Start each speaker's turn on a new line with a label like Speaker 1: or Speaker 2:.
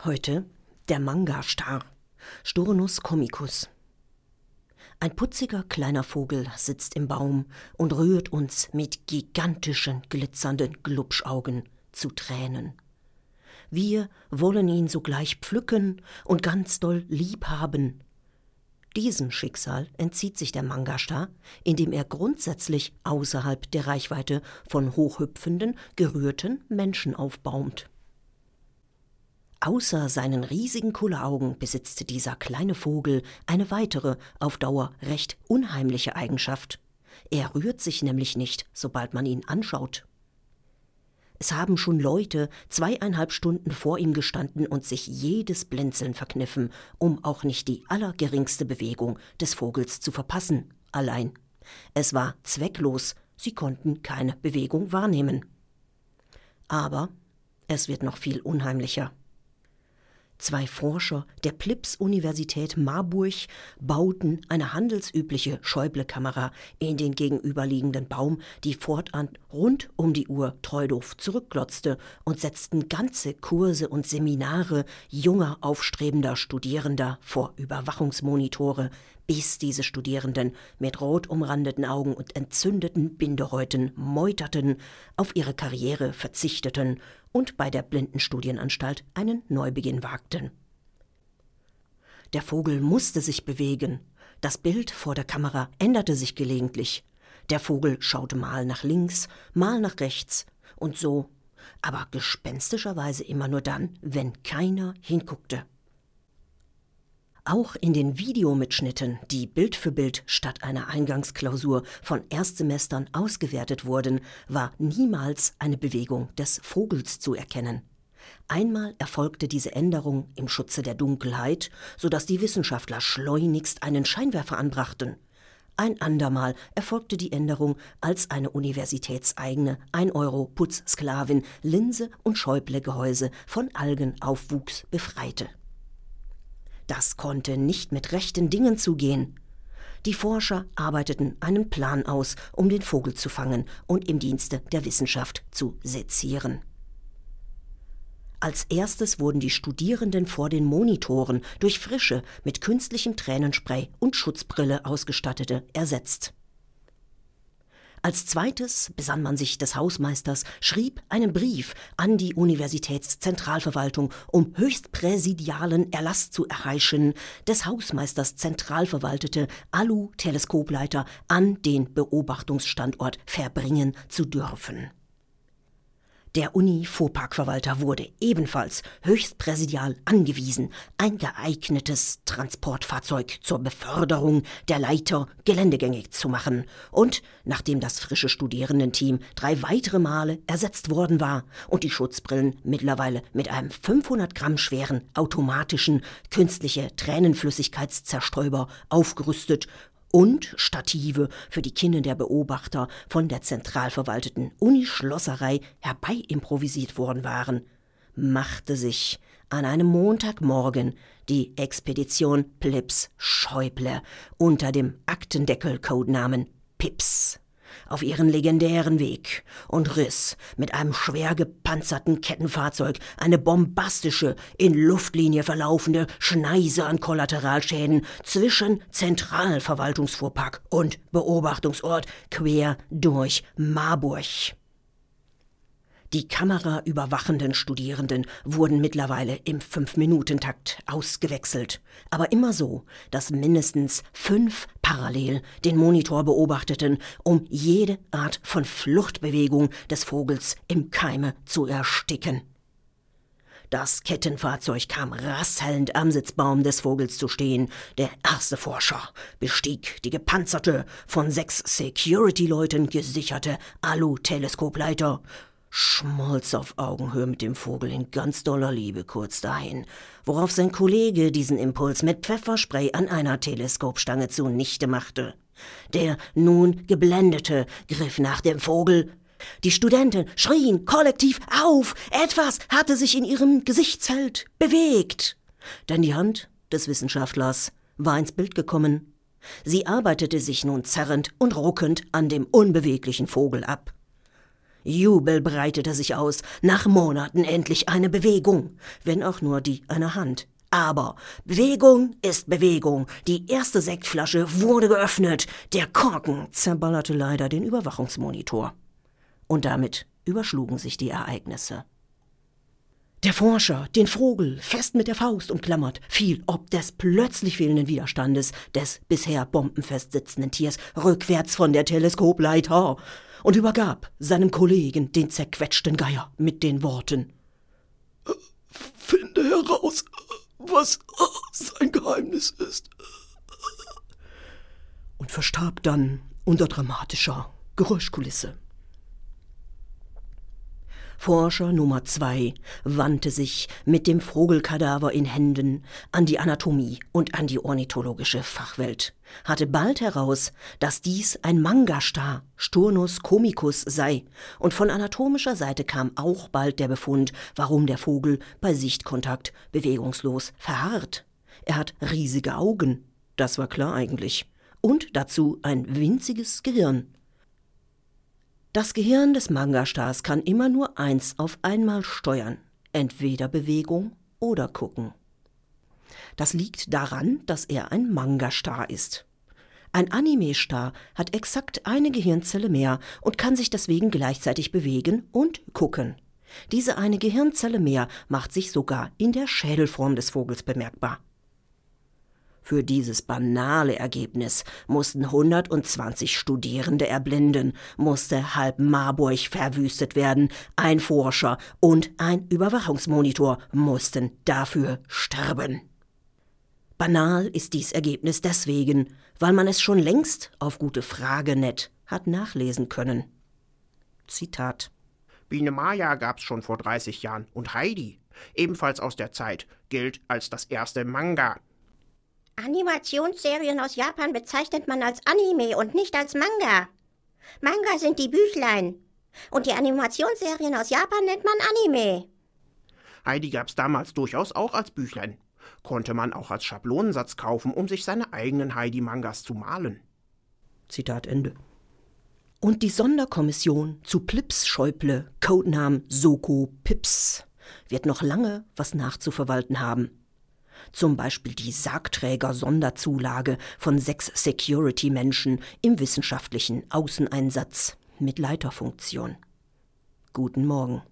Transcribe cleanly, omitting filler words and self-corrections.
Speaker 1: Heute der Manga-Star, Sturnus comicus. Ein putziger kleiner Vogel sitzt im Baum und rührt uns mit gigantischen, glitzernden Glubschaugen zu Tränen. Wir wollen ihn sogleich pflücken und ganz doll lieb haben. Diesem Schicksal entzieht sich der Manga-Star, indem er grundsätzlich außerhalb der Reichweite von hochhüpfenden, gerührten Menschen aufbaumt. Außer seinen riesigen Kulleraugen besitzt dieser kleine Vogel eine weitere, auf Dauer recht unheimliche Eigenschaft. Er rührt sich nämlich nicht, sobald man ihn anschaut. Es haben schon Leute 2,5 Stunden vor ihm gestanden und sich jedes Blinzeln verkniffen, um auch nicht die allergeringste Bewegung des Vogels zu verpassen. Allein, es war zwecklos, sie konnten keine Bewegung wahrnehmen. Aber es wird noch viel unheimlicher. 2 Forscher der Plipps-Universität Marburg bauten eine handelsübliche Schäuble-Kamera in den gegenüberliegenden Baum, die fortan rund um die Uhr treudoof zurückglotzte, und setzten ganze Kurse und Seminare junger, aufstrebender Studierender vor Überwachungsmonitore, bis diese Studierenden mit rot umrandeten Augen und entzündeten Bindehäuten meuterten, auf ihre Karriere verzichteten und bei der Blindenstudienanstalt einen Neubeginn wagten. Der Vogel musste sich bewegen. Das Bild vor der Kamera änderte sich gelegentlich. Der Vogel schaute mal nach links, mal nach rechts und so, aber gespenstischerweise immer nur dann, wenn keiner hinguckte. Auch in den Videomitschnitten, die Bild für Bild statt einer Eingangsklausur von Erstsemestern ausgewertet wurden, war niemals eine Bewegung des Vogels zu erkennen. Einmal erfolgte diese Änderung im Schutze der Dunkelheit, sodass die Wissenschaftler schleunigst einen Scheinwerfer anbrachten. Ein andermal erfolgte die Änderung, als eine universitätseigene 1-Euro-Putzsklavin Linse und Schäuble-Gehäuse von Algenaufwuchs befreite. Das konnte nicht mit rechten Dingen zugehen. Die Forscher arbeiteten einen Plan aus, um den Vogel zu fangen und im Dienste der Wissenschaft zu sezieren. Als erstes wurden die Studierenden vor den Monitoren durch frische, mit künstlichem Tränenspray und Schutzbrille ausgestattete ersetzt. Als zweites besann man sich des Hausmeisters, schrieb einen Brief an die Universitätszentralverwaltung, um höchstpräsidialen Erlass zu erheischen. Des Hausmeisters zentralverwaltete Alu-Teleskopleiter an den Beobachtungsstandort verbringen zu dürfen. Der Uni-Fuhrparkverwalter wurde ebenfalls höchstpräsidial angewiesen, ein geeignetes Transportfahrzeug zur Beförderung der Leiter geländegängig zu machen. Und nachdem das frische Studierendenteam 3 weitere Male ersetzt worden war und die Schutzbrillen mittlerweile mit einem 500 Gramm schweren automatischen künstliche Tränenflüssigkeitszerstäuber aufgerüstet und Stative für die Kinder der Beobachter von der zentral verwalteten Unischlosserei herbeiimprovisiert worden waren, machte sich an einem Montagmorgen die Expedition Plipps-Schäuble unter dem Aktendeckel-Codenamen Pips auf ihren legendären Weg und riss mit einem schwer gepanzerten Kettenfahrzeug eine bombastische, in Luftlinie verlaufende Schneise an Kollateralschäden zwischen Zentralverwaltungsfuhrpark und Beobachtungsort quer durch Marburg. Die kameraüberwachenden Studierenden wurden mittlerweile im 5-Minuten-Takt ausgewechselt, aber immer so, dass mindestens 5 parallel den Monitor beobachteten, um jede Art von Fluchtbewegung des Vogels im Keime zu ersticken. Das Kettenfahrzeug kam rasselnd am Sitzbaum des Vogels zu stehen. Der erste Forscher bestieg die gepanzerte, von 6 Security-Leuten gesicherte Alu-Teleskopleiter, schmolz auf Augenhöhe mit dem Vogel in ganz doller Liebe kurz dahin, worauf sein Kollege diesen Impuls mit Pfefferspray an einer Teleskopstange zunichte machte. Der nun Geblendete griff nach dem Vogel. Die Studenten schrien kollektiv auf, etwas hatte sich in ihrem Gesichtsfeld bewegt. Denn die Hand des Wissenschaftlers war ins Bild gekommen. Sie arbeitete sich nun zerrend und ruckend an dem unbeweglichen Vogel ab. Jubel breitete sich aus, nach Monaten endlich eine Bewegung, wenn auch nur die einer Hand. Aber Bewegung ist Bewegung. Die erste Sektflasche wurde geöffnet. Der Korken zerballerte leider den Überwachungsmonitor. Und damit überschlugen sich die Ereignisse. Der Forscher, den Vogel, fest mit der Faust umklammert, fiel ob des plötzlich fehlenden Widerstandes des bisher bombenfest sitzenden Tiers rückwärts von der Teleskopleiter und übergab seinem Kollegen den zerquetschten Geier mit den Worten:
Speaker 2: »Finde heraus, was sein Geheimnis ist«,
Speaker 1: und verstarb dann unter dramatischer Geräuschkulisse. Forscher Nummer 2 wandte sich mit dem Vogelkadaver in Händen an die Anatomie und an die ornithologische Fachwelt, hatte bald heraus, dass dies ein Mangastar, Sturnus comicus, sei, und von anatomischer Seite kam auch bald der Befund, warum der Vogel bei Sichtkontakt bewegungslos verharrt. Er hat riesige Augen, das war klar eigentlich, und dazu ein winziges Gehirn. Das Gehirn des Mangastars kann immer nur eins auf einmal steuern, entweder Bewegung oder Gucken. Das liegt daran, dass er ein Mangastar ist. Ein Anime-Star hat exakt eine Gehirnzelle mehr und kann sich deswegen gleichzeitig bewegen und gucken. Diese eine Gehirnzelle mehr macht sich sogar in der Schädelform des Vogels bemerkbar. Für dieses banale Ergebnis mussten 120 Studierende erblinden, musste halb Marburg verwüstet werden, ein Forscher und ein Überwachungsmonitor mussten dafür sterben. Banal ist dies Ergebnis deswegen, weil man es schon längst auf gutefrage.net hat nachlesen können. Zitat:
Speaker 3: Biene Maya gab's schon vor 30 Jahren und Heidi, ebenfalls aus der Zeit, gilt als das erste Manga.
Speaker 4: Animationsserien aus Japan bezeichnet man als Anime und nicht als Manga. Manga sind die Büchlein. Und die Animationsserien aus Japan nennt man Anime.
Speaker 3: Heidi gab's damals durchaus auch als Büchlein. Konnte man auch als Schablonensatz kaufen, um sich seine eigenen Heidi-Mangas zu malen.
Speaker 1: Zitat Ende. Und die Sonderkommission zu Plips Schäuble, Codenamen Soko Pips, wird noch lange was nachzuverwalten haben. Zum Beispiel die Sargträger-Sonderzulage von 6 Security-Menschen im wissenschaftlichen Außeneinsatz mit Leiterfunktion. Guten Morgen.